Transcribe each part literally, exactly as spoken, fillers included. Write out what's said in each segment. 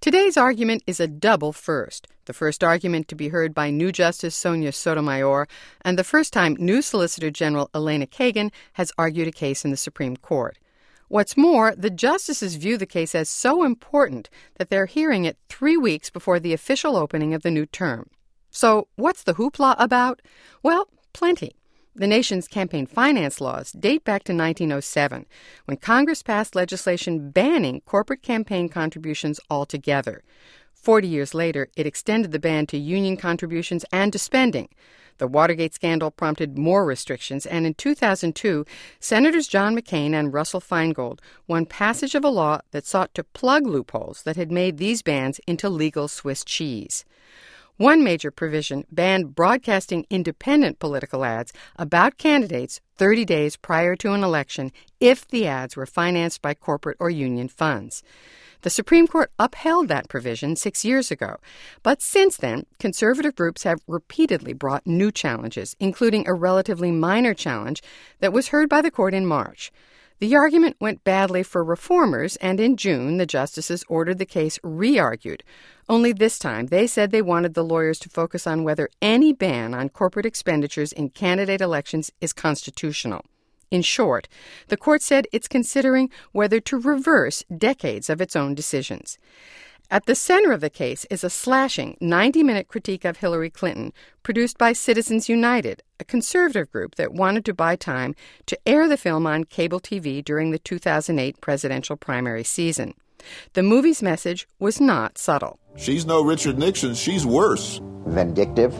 Today's argument is a double first. The first argument to be heard by new Justice Sonia Sotomayor, and the first time new Solicitor General Elena Kagan has argued a case in the Supreme Court. What's more, the justices view the case as so important that they're hearing it three weeks before the official opening of the new term. So what's the hoopla about? Well, plenty. The nation's campaign finance laws date back to nineteen oh seven, when Congress passed legislation banning corporate campaign contributions altogether. Forty years later, it extended the ban to union contributions and to spending. The Watergate scandal prompted more restrictions, and in two thousand two, Senators John McCain and Russell Feingold won passage of a law that sought to plug loopholes that had made these bans into legal Swiss cheese. One major provision banned broadcasting independent political ads about candidates thirty days prior to an election if the ads were financed by corporate or union funds. The Supreme Court upheld that provision six years ago, but since then, conservative groups have repeatedly brought new challenges, including a relatively minor challenge that was heard by the court in March. The argument went badly for reformers, and in June, the justices ordered the case re-argued. Only this time, they said they wanted the lawyers to focus on whether any ban on corporate expenditures in candidate elections is constitutional. In short, the court said it's considering whether to reverse decades of its own decisions. At the center of the case is a slashing ninety-minute critique of Hillary Clinton produced by Citizens United, a conservative group that wanted to buy time to air the film on cable T V during the two thousand eight presidential primary season. The movie's message was not subtle. She's no Richard Nixon. She's worse. Vindictive.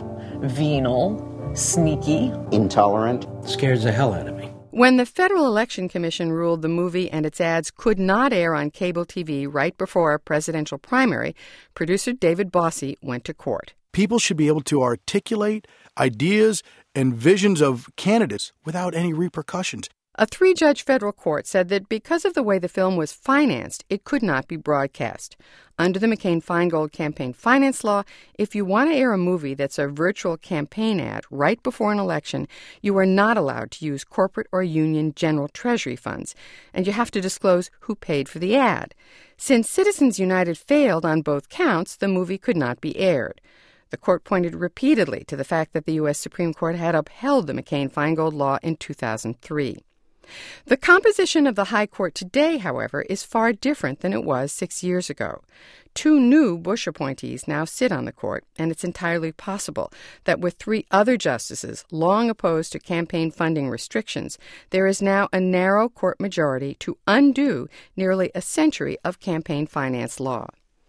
Venal. Sneaky. Intolerant. Scares the hell out of me. When the Federal Election Commission ruled the movie and its ads could not air on cable T V right before a presidential primary, producer David Bossie went to court. People should be able to articulate ideas and visions of candidates without any repercussions. A three-judge federal court said that because of the way the film was financed, it could not be broadcast. Under the McCain-Feingold campaign finance law, if you want to air a movie that's a virtual campaign ad right before an election, you are not allowed to use corporate or union general treasury funds, and you have to disclose who paid for the ad. Since Citizens United failed on both counts, the movie could not be aired. The court pointed repeatedly to the fact that the U S Supreme Court had upheld the McCain-Feingold law in two thousand three. The composition of the High Court today, however, is far different than it was six years ago. Two new Bush appointees now sit on the court, and it's entirely possible that with three other justices long opposed to campaign funding restrictions, there is now a narrow court majority to undo nearly a century of campaign finance law.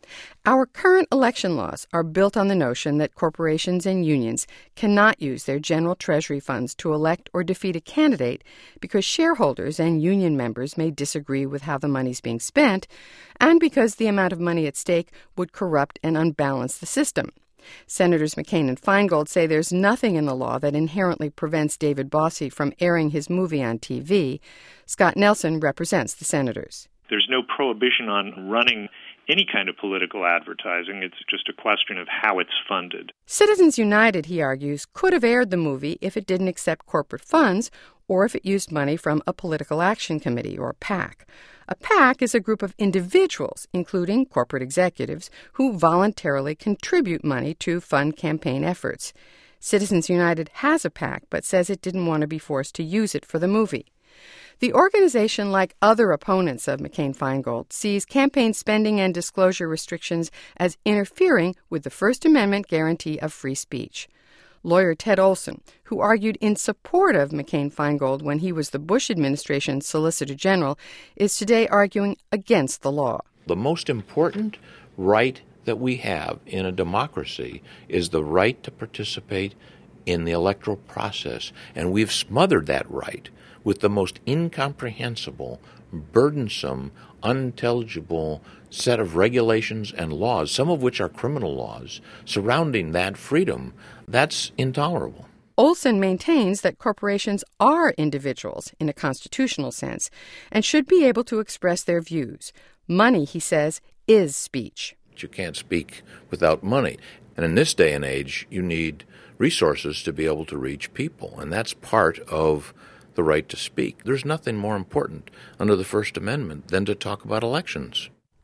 Our current election laws are built on the notion that corporations and unions cannot use their general treasury funds to elect or defeat a candidate because shareholders and union members may disagree with how the money's being spent, and because the amount of money at stake would corrupt and unbalance the system. Senators McCain and Feingold say there's nothing in the law that inherently prevents David Bossie from airing his movie on T V. Scott Nelson represents the senators. There's no prohibition on running any kind of political advertising. It's just a question of how it's funded. Citizens United, he argues, could have aired the movie if it didn't accept corporate funds or if it used money from a political action committee or PAC. A PAC is a group of individuals, including corporate executives, who voluntarily contribute money to fund campaign efforts. Citizens United has a PAC, but says it didn't want to be forced to use it for the movie. The organization, like other opponents of McCain-Feingold, sees campaign spending and disclosure restrictions as interfering with the First Amendment guarantee of free speech. Lawyer Ted Olson, who argued in support of McCain-Feingold when he was the Bush administration's Solicitor General, is today arguing against the law. The most important right that we have in a democracy is the right to participate in the electoral process, and we've smothered that right with the most incomprehensible, burdensome, unintelligible set of regulations and laws, some of which are criminal laws, surrounding that freedom. That's intolerable. Olson maintains that corporations are individuals in a constitutional sense and should be able to express their views. Money, he says, is speech. You can't speak without money. And in this day and age, you need resources to be able to reach people, and that's part of the right to speak. There's nothing more important under the First Amendment than to talk about elections.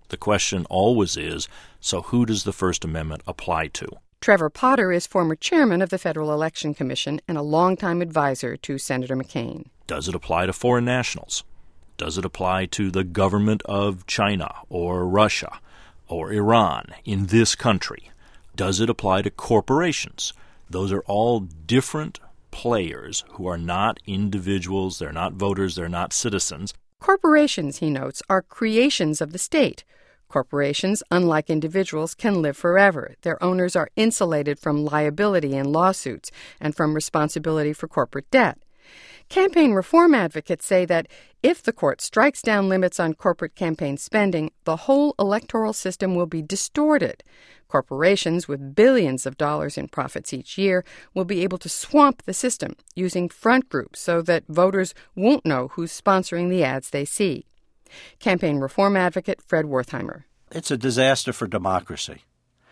The question always is, so who does the First Amendment apply to? Trevor Potter is former chairman of the Federal Election Commission and a longtime advisor to Senator McCain. Does it apply to foreign nationals? Does it apply to the government of China or Russia or Iran in this country? Does it apply to corporations? Those are all different players who are not individuals, they're not voters, they're not citizens. Corporations, he notes, are creations of the state. Corporations, unlike individuals, can live forever. Their owners are insulated from liability in lawsuits and from responsibility for corporate debt. Campaign reform advocates say that if the court strikes down limits on corporate campaign spending, the whole electoral system will be distorted. Corporations with billions of dollars in profits each year will be able to swamp the system using front groups so that voters won't know who's sponsoring the ads they see. Campaign reform advocate Fred Wertheimer. It's a disaster for democracy.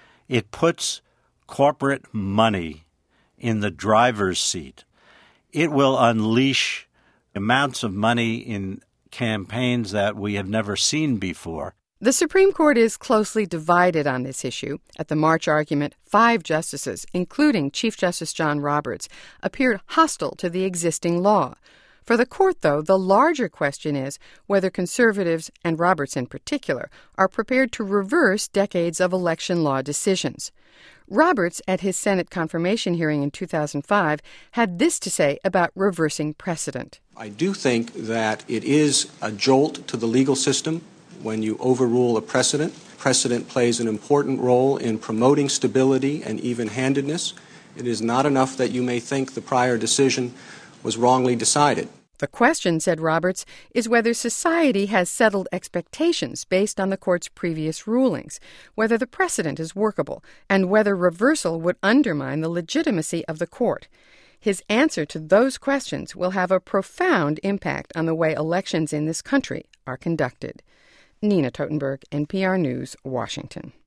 It puts corporate money in the driver's seat. It will unleash amounts of money in campaigns that we have never seen before. The Supreme Court is closely divided on this issue. At the March argument, five justices, including Chief Justice John Roberts, appeared hostile to the existing law. For the court, though, the larger question is whether conservatives, and Roberts in particular, are prepared to reverse decades of election law decisions. Roberts, at his Senate confirmation hearing in two thousand five, had this to say about reversing precedent. I do think that it is a jolt to the legal system when you overrule a precedent. Precedent plays an important role in promoting stability and even-handedness. It is not enough that you may think the prior decision was wrongly decided. The question, said Roberts, is whether society has settled expectations based on the court's previous rulings, whether the precedent is workable, and whether reversal would undermine the legitimacy of the court. His answer to those questions will have a profound impact on the way elections in this country are conducted. Nina Totenberg, N P R News, Washington.